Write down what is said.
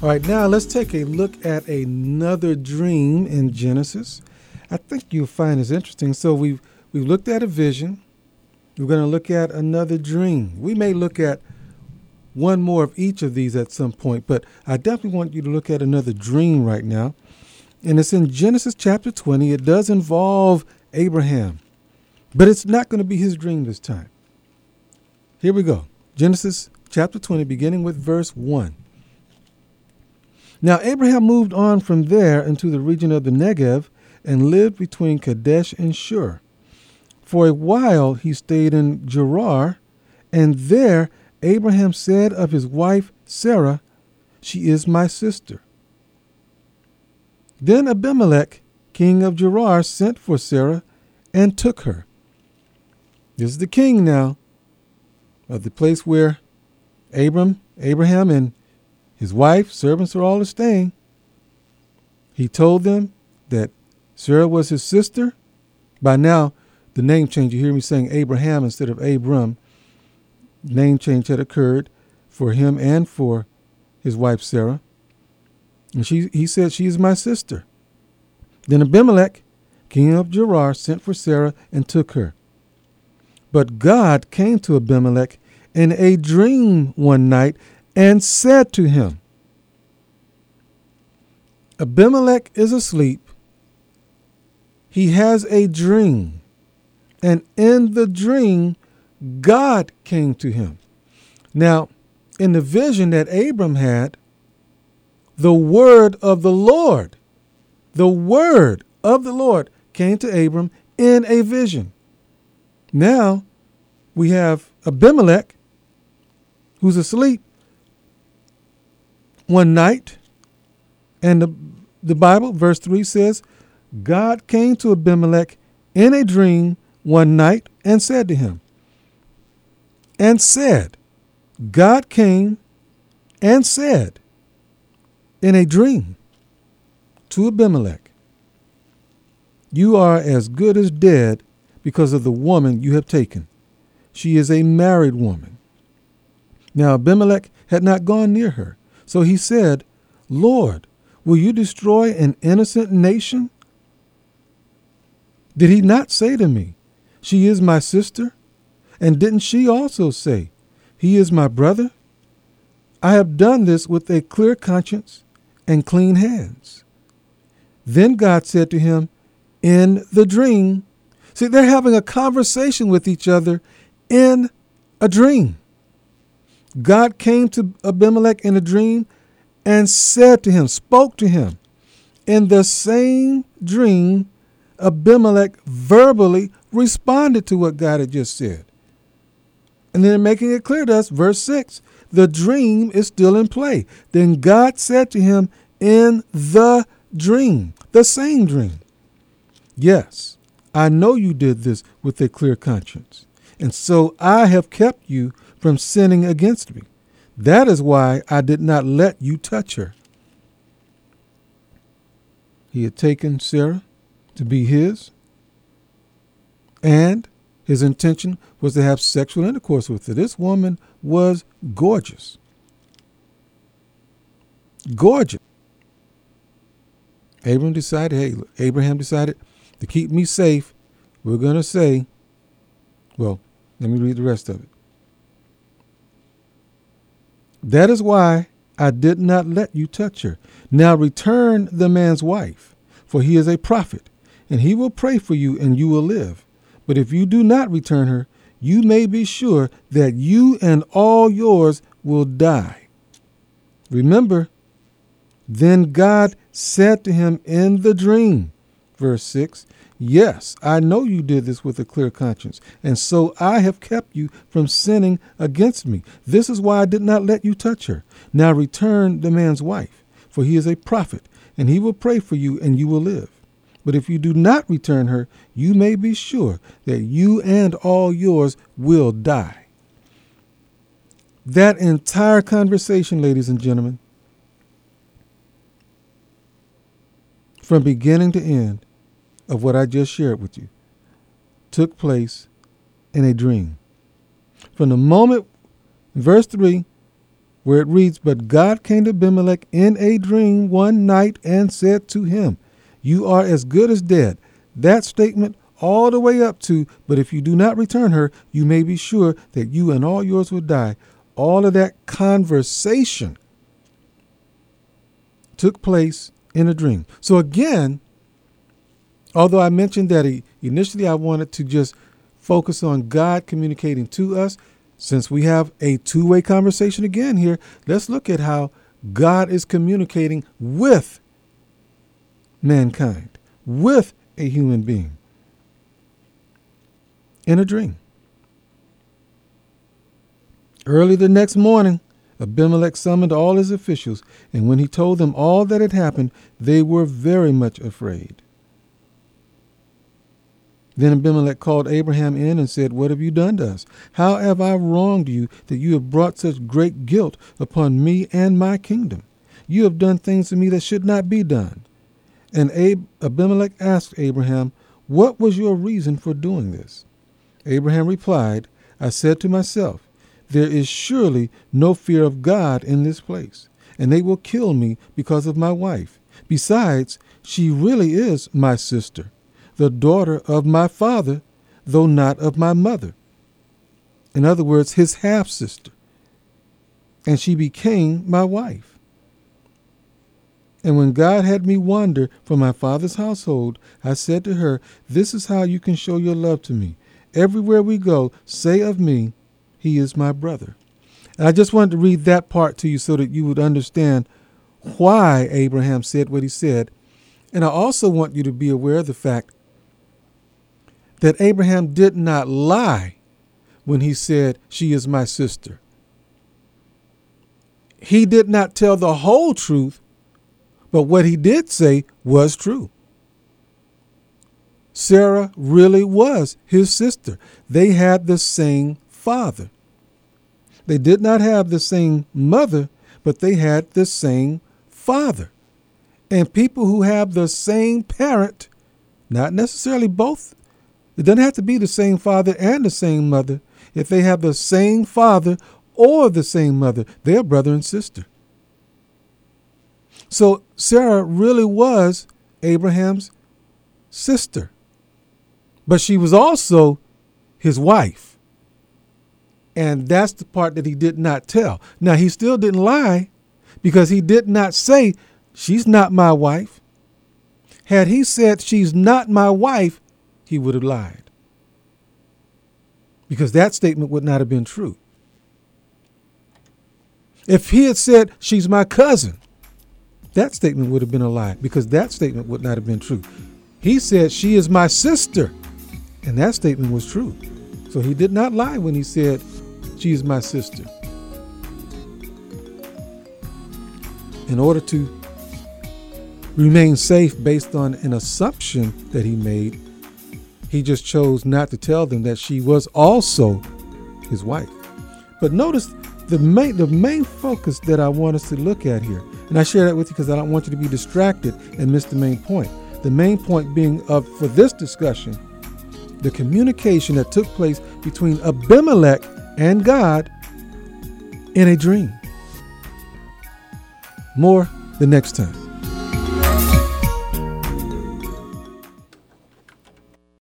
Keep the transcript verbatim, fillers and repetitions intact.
All right, now let's take a look at another dream in Genesis. I think you'll find this interesting. So we've we've looked at a vision. We're going to look at another dream. We may look at one more of each of these at some point, but I definitely want you to look at another dream right now. And it's in Genesis chapter twenty. It does involve Abraham, but it's not going to be his dream this time. Here we go. Genesis chapter twenty, beginning with verse one. Now Abraham moved on from there into the region of the Negev and lived between Kadesh and Shur. For a while he stayed in Gerar, and there Abraham said of his wife Sarah, "She is my sister." Then Abimelech, king of Gerar, sent for Sarah and took her. This is the king now of the place where Abram, Abraham and his wife, servants are all staying. He told them that Sarah was his sister. By now, the name change, you hear me saying Abraham instead of Abram. Name change had occurred for him and for his wife Sarah. And she, he said, "She is my sister." Then Abimelech, king of Gerar, sent for Sarah and took her. But God came to Abimelech in a dream one night and said to him, Abimelech is asleep. He has a dream. And in the dream, God came to him. Now, in the vision that Abram had, the word of the Lord, the word of the Lord came to Abram in a vision. Now we have Abimelech who's asleep one night, and the, the Bible, verse three says, God came to Abimelech in a dream one night and said to him, and said, God came and said in a dream to Abimelech, "You are as good as dead because of the woman you have taken. She is a married woman." Now Abimelech had not gone near her. So he said, "Lord, will you destroy an innocent nation? Did he not say to me, 'She is my sister'? And didn't she also say, 'He is my brother'? I have done this with a clear conscience and clean hands." Then God said to him in the dream, see, they're having a conversation with each other in a dream. God came to Abimelech in a dream and said to him, spoke to him. In the same dream, Abimelech verbally responded to what God had just said. And then making it clear to us, verse six, the dream is still in play. Then God said to him in the dream, the same dream, "Yes, I know you did this with a clear conscience, and so I have kept you from sinning against me. That is why I did not let you touch her." He had taken Sarah to be his, and his intention was to have sexual intercourse with her. This woman was gorgeous. Gorgeous. Abram decided, hey, Abraham decided to keep me safe. We're going to say, well, let me read the rest of it. "That is why I did not let you touch her. Now return the man's wife, for he is a prophet, and he will pray for you and you will live. But if you do not return her, you may be sure that you and all yours will die." Remember, then God said to him in the dream, verse six, "Yes, I know you did this with a clear conscience, and so I have kept you from sinning against me. This is why I did not let you touch her. Now return the man's wife, for he is a prophet, and he will pray for you and you will live. But if you do not return her, you may be sure that you and all yours will die." That entire conversation, ladies and gentlemen, from beginning to end of what I just shared with you, took place in a dream. From the moment, verse three, where it reads, "But God came to Abimelech in a dream one night and said to him, 'You are as good as dead.'" That statement all the way up to, "But if you do not return her, you may be sure that you and all yours will die." All of that conversation took place in a dream. So again, although I mentioned that he, initially I wanted to just focus on God communicating to us, since we have a two-way conversation again here, let's look at how God is communicating with mankind, with a human being, in a dream. Early the next morning, Abimelech summoned all his officials, and when he told them all that had happened, they were very much afraid. Then Abimelech called Abraham in and said, "What have you done to us? How have I wronged you that you have brought such great guilt upon me and my kingdom? You have done things to me that should not be done." And Ab- Abimelech asked Abraham, "What was your reason for doing this?" Abraham replied, "I said to myself, there is surely no fear of God in this place, and they will kill me because of my wife. Besides, she really is my sister, the daughter of my father, though not of my mother." In other words, his half-sister. "And she became my wife. And when God had me wander from my father's household, I said to her, 'This is how you can show your love to me. Everywhere we go, say of me, he is my brother.'" And I just wanted to read that part to you so that you would understand why Abraham said what he said. And I also want you to be aware of the fact that Abraham did not lie when he said, "She is my sister." He did not tell the whole truth, but what he did say was true. Sarah really was his sister. They had the same father. They did not have the same mother, but they had the same father. And people who have the same parent, not necessarily both, it doesn't have to be the same father and the same mother. If they have the same father or the same mother, they're brother and sister. So Sarah really was Abraham's sister, but she was also his wife. And that's the part that he did not tell. Now, he still didn't lie because he did not say, "She's not my wife." Had he said, "She's not my wife," he would have lied, because that statement would not have been true. If he had said, "She's my cousin," that statement would have been a lie, because that statement would not have been true. He said, "She is my sister," and that statement was true. So he did not lie when he said, "She is my sister." In order to remain safe based on an assumption that he made, he just chose not to tell them that she was also his wife. But notice the main, the main focus that I want us to look at here, and I share that with you because I don't want you to be distracted and miss the main point. The main point being of, for this discussion, the communication that took place between Abimelech and God in a dream. More the next time.